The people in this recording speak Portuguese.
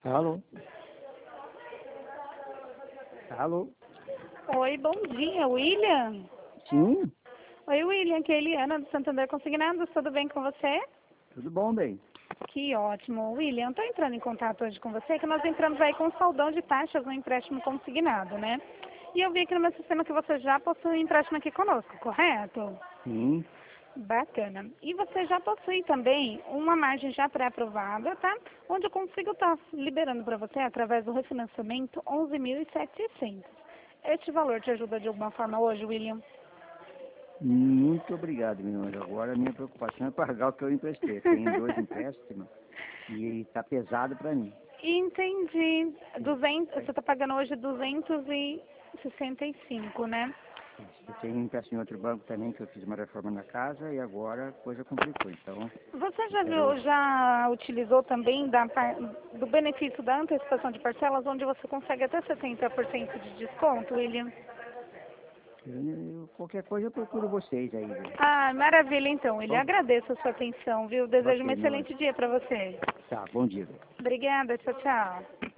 Alô? Alô? Oi, bom dia, William. Sim? Oi, William, aqui é a Eliana do Santander Consignados, tudo bem com você? Tudo bom, bem? Que ótimo. William, estou entrando em contato hoje com você, que nós entramos aí com um saldão de taxas no empréstimo consignado, né? E eu vi aqui no meu sistema que você já possui um empréstimo aqui conosco, correto? Sim. Bacana. E você já possui também uma margem já pré-aprovada, tá? Onde eu consigo estar liberando para você, através do refinanciamento, 11.700. Este valor te ajuda de alguma forma hoje, William? Muito obrigado, meu irmão. Agora a minha preocupação é pagar o que eu emprestei. Eu tenho 2 empréstimos e está pesado para mim. Entendi. 200, você está pagando hoje 265, né? Eu tenho um empréstimo em outro banco também, que eu fiz uma reforma na casa e agora a coisa complicou. Então, Você eu já quero... viu, já utilizou também do benefício da antecipação de parcelas, onde você consegue até 70% de desconto, William? qualquer coisa eu procuro vocês aí, viu? Ah, maravilha então, William. Bom, Agradeço a sua atenção, viu? Desejo um ok, meu anjo. excelente dia para você. Tá, bom dia, velho. Obrigada, tchau, tchau.